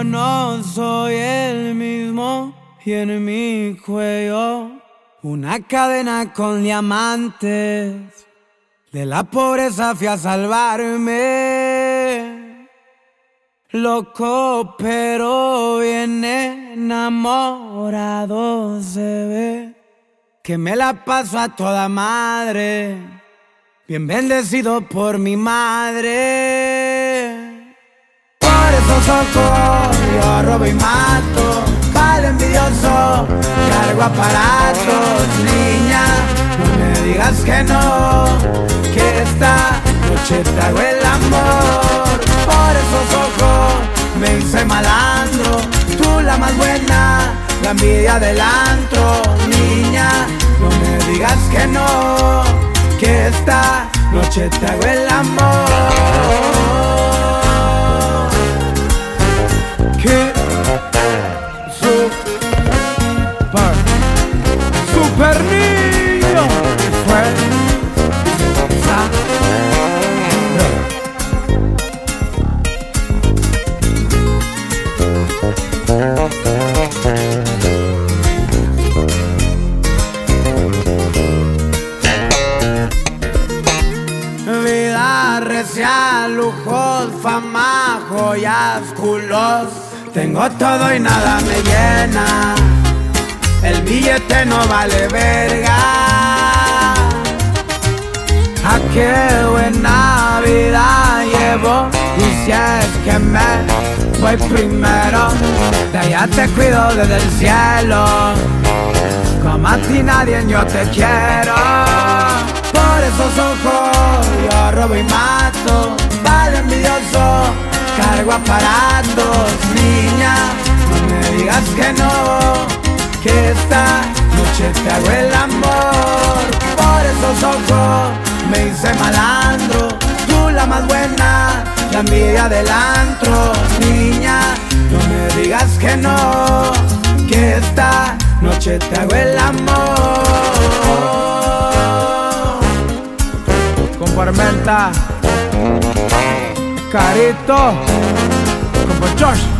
no soy el mismo y en mi cuello una cadena con diamantes. De la pobreza fui a salvarme, loco pero bien enamorado se ve, que me la paso a toda madre, bien bendecido por mi madre. Por esos ojos yo robo y mato, pa'l envidioso cargo aparatos. Niña, no me digas que no, que esta noche te hago el amor. Por esos ojos me hice malandro, tú la más buena, la envidia del antro. Niña, no me digas que no, que esta noche te hago el amor. Que super niño fue vida recia, lujos, fama, joyas, culos. Tengo todo y nada me llena, el billete no vale verga. A qué buena vida llevo, y si es que me voy primero, de allá te cuido desde el cielo, como a ti nadie yo te quiero. Por esos ojos yo robo y mato, pa'l envidioso cargo aparatos. Niña, no me digas que no, que esta noche te hago el amor. Por esos ojos me hice malandro, tú la más buena, la envidia del antro. Niña, no me digas que no, que esta noche te hago el amor. Con Parmenta, Carito, como George